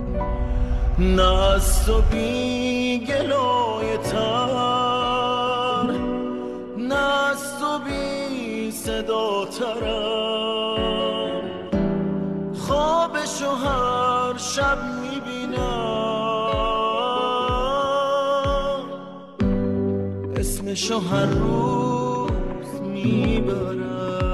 نه از تو بی گلای تر، نه از تو بی صدا ترم. خوابشو هر شب میبینم، اسمشو هر روز میبرم.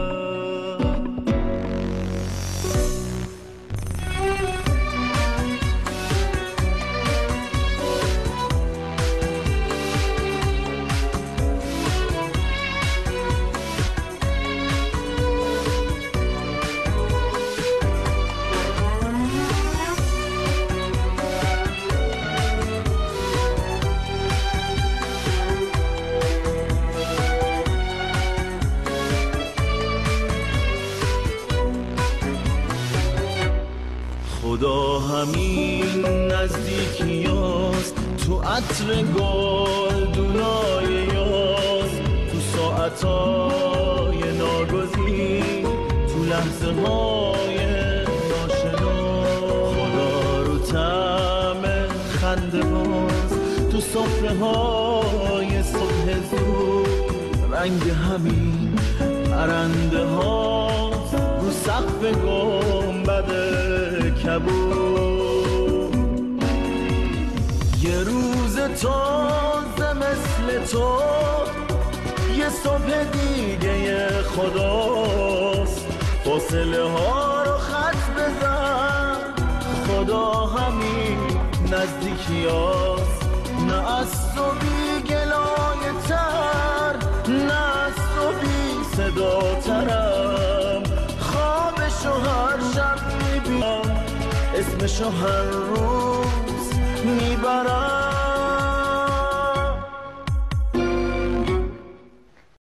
خدا همین نزدیکیاست، تو عطر گلدونای یاس، تو ساعتای ناگزیر، تو لحظه های ناشنا. خدا رو طعم خنده باز، تو سفره های صبح زود، رنگ همین پرنده هاست رو سقف گنبد کبود. یه روز تازه مثل تو، یه صبح دیگه خداست. فاصله ها رو خط بزن، خدا همین نزدیکیاست. نه از تو بی گلای تر، نه از تو بی صدا ترم. خوابشو هر شب میبینم، اسمشو هر روز میبرم.